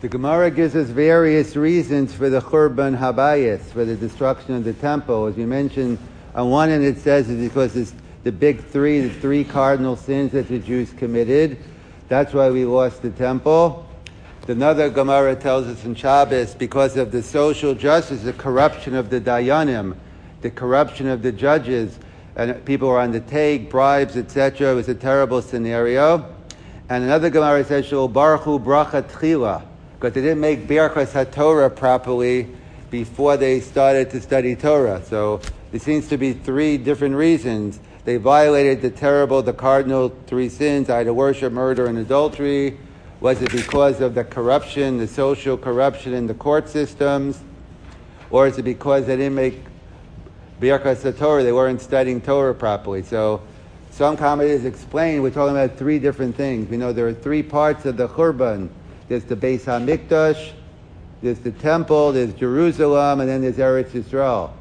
The Gemara gives us various reasons for the Churban Habayis, for the destruction of the temple. As we mentioned, on one end it says it's because it's the big three, the three cardinal sins that the Jews committed. That's why we lost the temple. Another Gemara tells us in Shabbos, because of the social justice, the corruption of the Dayanim, the corruption of the judges, and people were on the take, bribes, etc. It was a terrible scenario. And another Gemara says, Shul Baruchu Bracha Tchila, because they didn't make Birchas HaTorah properly before they started to study Torah. So there seems to be three different reasons. They violated the cardinal three sins, idol worship, murder, and adultery. Was it because of the corruption, the social corruption in the court systems? Or is it because they didn't make Birchas HaTorah, they weren't studying Torah properly? So some commentators explain, we're talking about three different things. We know there are three parts of the Churban. There's the Beis HaMikdash, there's the temple, there's Jerusalem, and then there's Eretz Yisrael.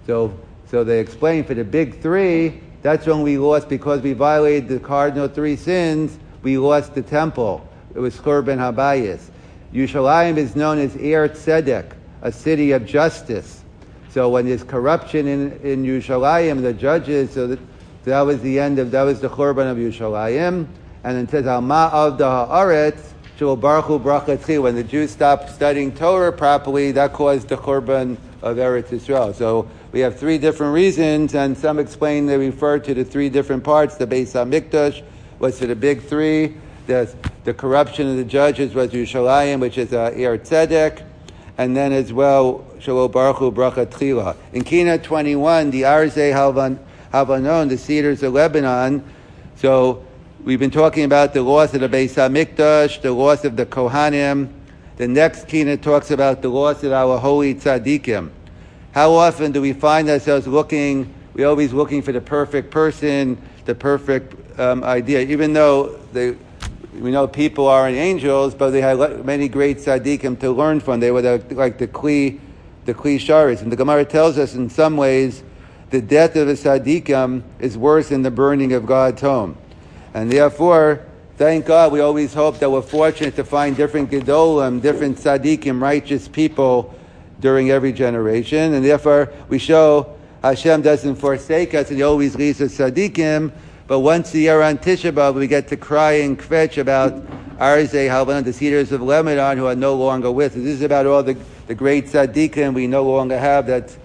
So they explain for the big three, that's when we lost, because we violated the cardinal three sins, we lost the temple. It was Churban Habayis. Yerushalayim is known as Ir Tzedek, a city of justice. So when there's corruption in Yerushalayim, the judges, that was the Churban of Yerushalayim. And it says, Al Ma'av da Haaretz, Shul Baruchu Bracha Tchila. When the Jews stopped studying Torah properly, that caused the Churban of Eretz Yisrael. So we have three different reasons, and some explain they refer to the three different parts. The Beis HaMikdash was for the big three. The corruption of the judges was Yerushalayim, which is Ir Tzedek. And then as well, Shul Baruchu Bracha Tchila. In Kina 21, the Arzei Havanon, the cedars of Lebanon. So we've been talking about the loss of the Beis HaMikdash, the loss of the Kohanim. The next Kina talks about the loss of our holy tzaddikim. How often do we find ourselves we're always looking for the perfect person, the perfect idea, even though we know people aren't angels, but they had many great tzaddikim to learn from. They were like the Kli Sharis. And the Gemara tells us in some ways the death of a tzaddikim is worse than the burning of God's home. And therefore, thank God, we always hope that we're fortunate to find different Gedolim, different tzaddikim, righteous people during every generation. And therefore, we show Hashem doesn't forsake us and He always leads us tzaddikim. But once a year on Tisha B'Av, we get to cry and kvetch about Arzei Havanon, the cedars of Lebanon, who are no longer with us. This is about all the great tzaddikim we no longer have. That's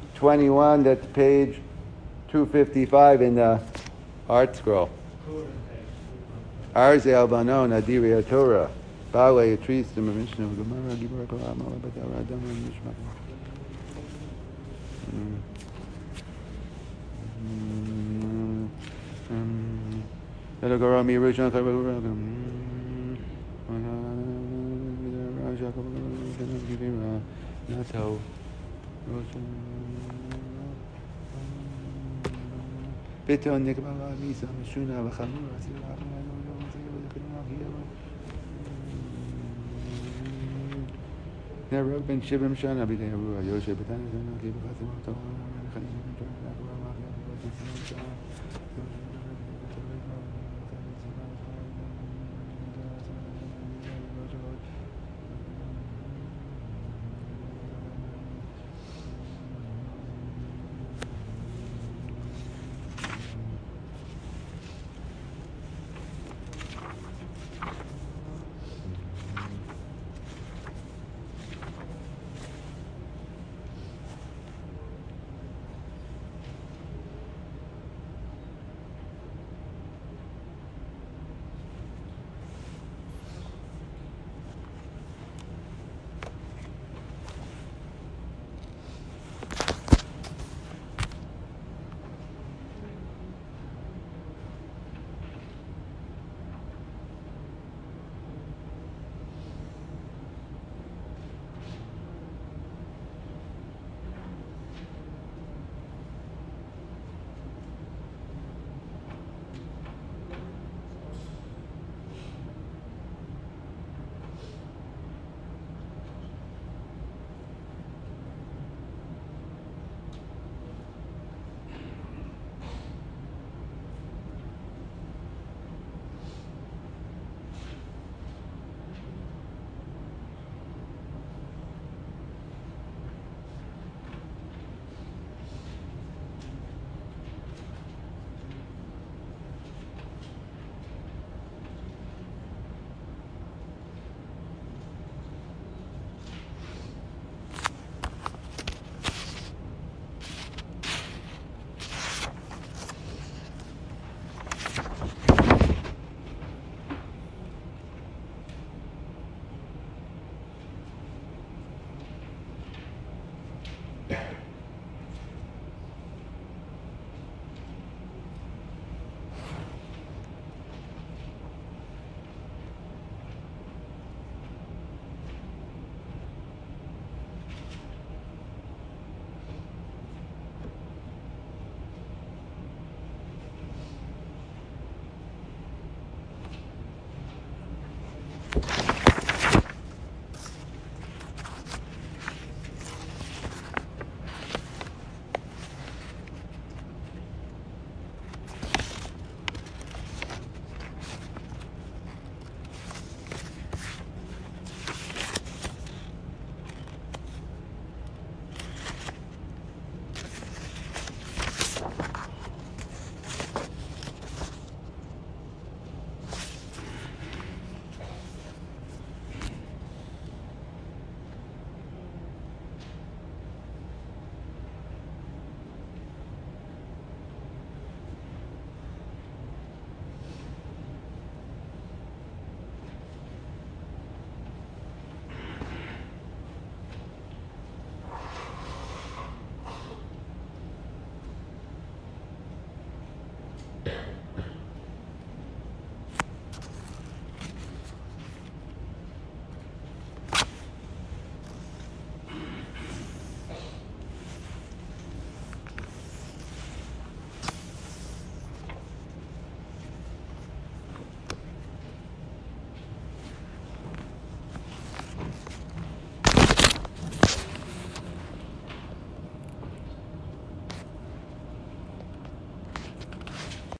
21, that's page 255 in the Art Scroll. Arzei Havanon, Adiri HaTorah, Baalei Tristim, Mishnah, Gemara, Gibor, Kolam, Alabat, Adam, Nishma.